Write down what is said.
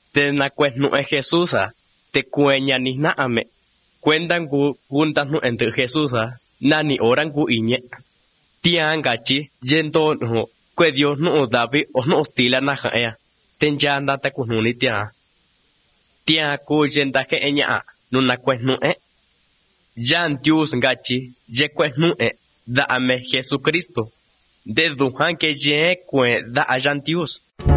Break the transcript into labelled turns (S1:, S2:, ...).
S1: te na cuesnu e Jesusa, te cueña ni na ame. Cuentan ku juntas nu entre Jesusa, nani oran ku iñe. Tian gachi, yendo no, que Dios no David o no stila na jaea. Ten ya anda ta kununi tia. Tia ku yenda ke eña, no na cuesnu e. Jan Dios gachi, ye cuesnu e, da ame Jesucristo. De duhan que ye cuen da ayan Dios.